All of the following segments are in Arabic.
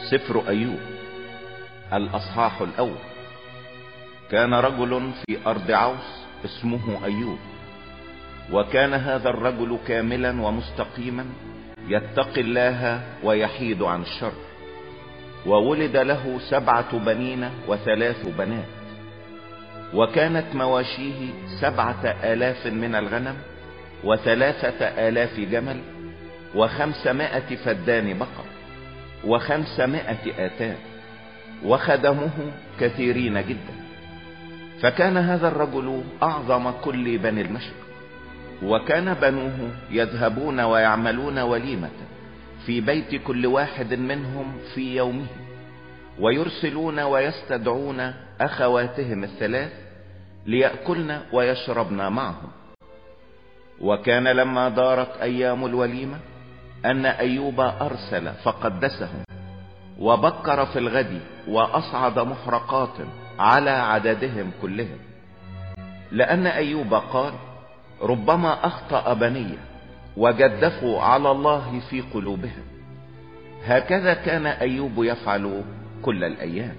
سفر أيوب الأصحاح الأول. كان رجل في أرض عوس اسمه أيوب، وكان هذا الرجل كاملا ومستقيما يتقي الله ويحيد عن الشر، وولد له 7 بنين و3 بنات، وكانت مواشيه 7,000 من الغنم و3,000 جمل و500 فدان بقر و500 آتان، وخدمه كثيرين جدا. فكان هذا الرجل أعظم كل بني المشرق، وكان بنوه يذهبون ويعملون وليمة في بيت كل واحد منهم في يومه، ويرسلون ويستدعون أخواتهم الثلاث ليأكلن ويشربن معهم. وكان لما دارت أيام الوليمة أن أيوب أرسل فقدسهم، وبكر في الغد وأصعد محرقات على عددهم كلهم، لأن أيوب قال: ربما أخطأ بني وجدفوا على الله في قلوبهم. هكذا كان أيوب يفعل كل الأيام.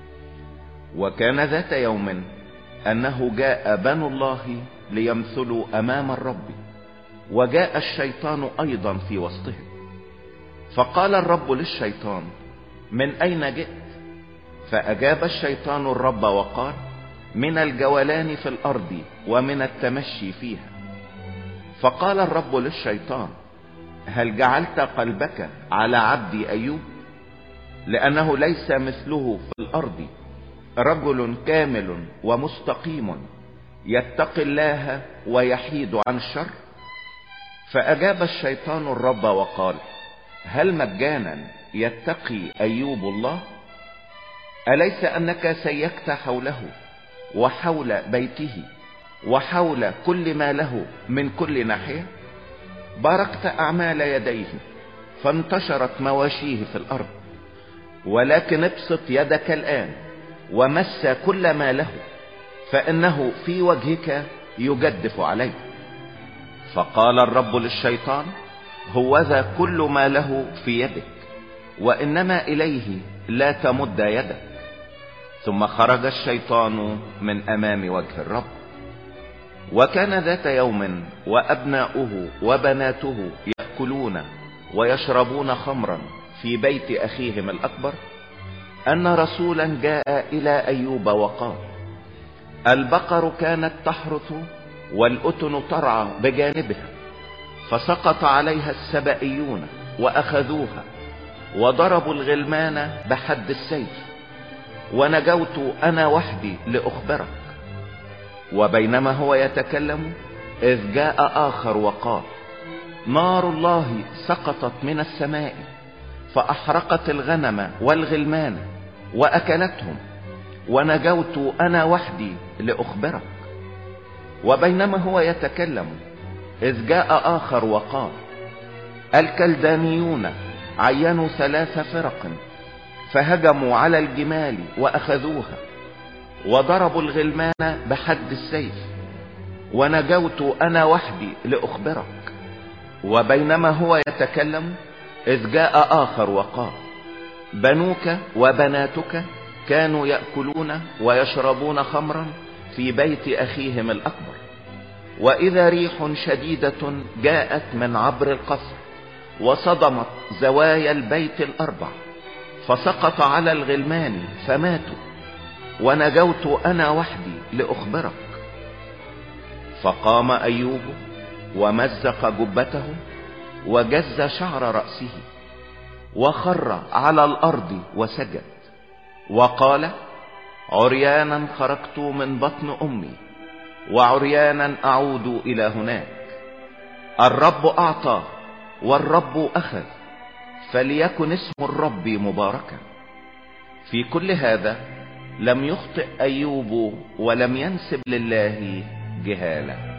وكان ذات يوم أنه جاء بنو الله ليمثلوا أمام الرب، وجاء الشيطان أيضا في وسطهم. فقال الرب للشيطان: من أين جئت؟ فأجاب الشيطان الرب وقال: من الجولان في الأرض ومن التمشي فيها. فقال الرب للشيطان: هل جعلت قلبك على عبدي أيوب؟ لأنه ليس مثله في الأرض رجل كامل ومستقيم يتقي الله ويحيد عن الشر. فأجاب الشيطان الرب وقال: هل مجانا يتقي أيوب الله؟ أليس أنك سيكت حوله وحول بيته وحول كل ما له من كل ناحية؟ باركت أعمال يديه فانتشرت مواشيه في الأرض، ولكن ابسط يدك الآن ومس كل ما له، فإنه في وجهك يجدف عليه. فقال الرب للشيطان: هوذا كل ما له في يدك، وإنما إليه لا تمد يدك. ثم خرج الشيطان من أمام وجه الرب. وكان ذات يوم وأبناؤه وبناته يأكلون ويشربون خمرا في بيت أخيهم الأكبر، أن رسولا جاء إلى أيوب وقال: البقر كانت تحرث والأتن ترعى بجانبها، فسقط عليها السبئيون وأخذوها وضربوا الغلمان بحد السيف، ونجوت أنا وحدي لأخبرك. وبينما هو يتكلم إذ جاء آخر وقال: نار الله سقطت من السماء فأحرقت الغنم والغلمان وأكلتهم، ونجوت أنا وحدي لأخبرك. وبينما هو يتكلم إذ جاء آخر وقال: الكلدانيون عينوا 3 فرق فهجموا على الجمال وأخذوها، وضربوا الغلمان بحد السيف، ونجوت أنا وحدي لأخبرك. وبينما هو يتكلم إذ جاء آخر وقال: بنوك وبناتك كانوا يأكلون ويشربون خمرا في بيت أخيهم الأكبر، وإذا ريح شديدة جاءت من عبر القصر وصدمت زوايا البيت ال4، فسقط على الغلمان فماتوا، ونجوت أنا وحدي لأخبرك. فقام أيوب ومزق جبته وجز شعر رأسه وخر على الأرض وسجد، وقال: عريانا خرجت من بطن أمي، وعريانا أعود إلى هناك. الرب أعطى والرب أخذ، فليكن اسم الرب مباركا. في كل هذا لم يخطئ أيوب ولم ينسب لله جهالة.